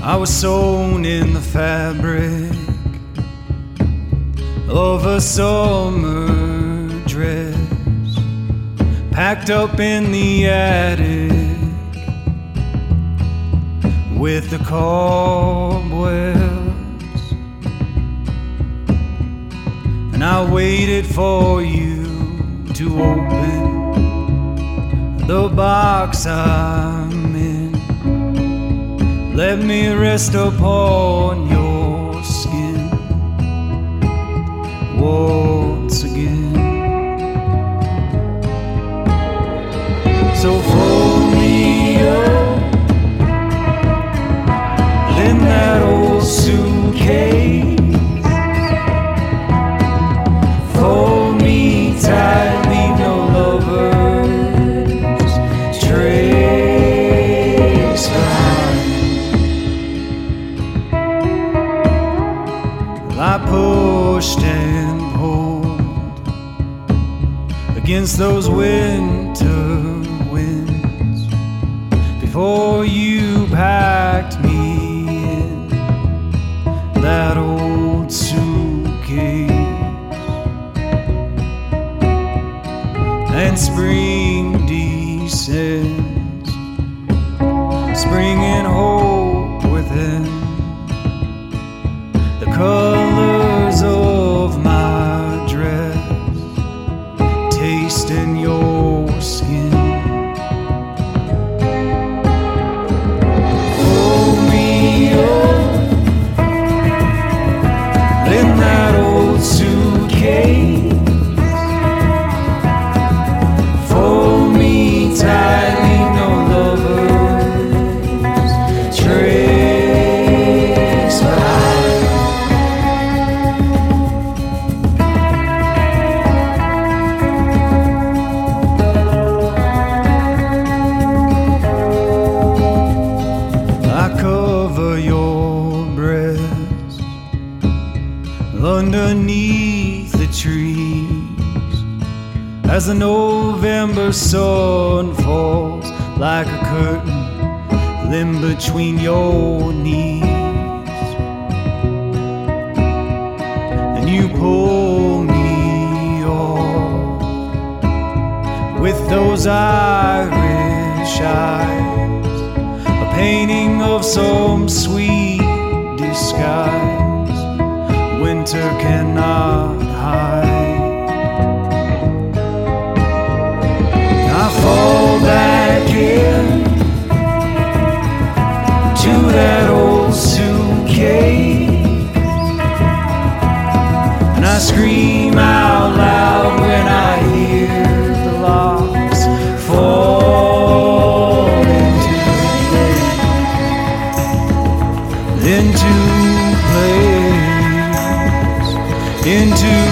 I was sewn in the fabric of a summer dress, packed up in the attic with the cobwebs. And I waited for you to open the box I'm in. Let me rest upon your skin once again. So fold me up in that old suitcase. Fold me tight, leave no lovers trace behind. I pushed and pulled against those winter winds before you packed me in that old suitcase. And spring descends, spring and hope within the colors of my dress, taste in your skin. Hold me up in that old suitcase. Fold me tight, leave no lovers trace behind. I cover your breast underneath the trees as the November sun falls like a curtain in between your knees. And you pull me off with those Irish eyes, a painting of some sweet disguise winter cannot hide. I fall back in to that old suitcase, and I scream out loud when I hear the locks fall into place, into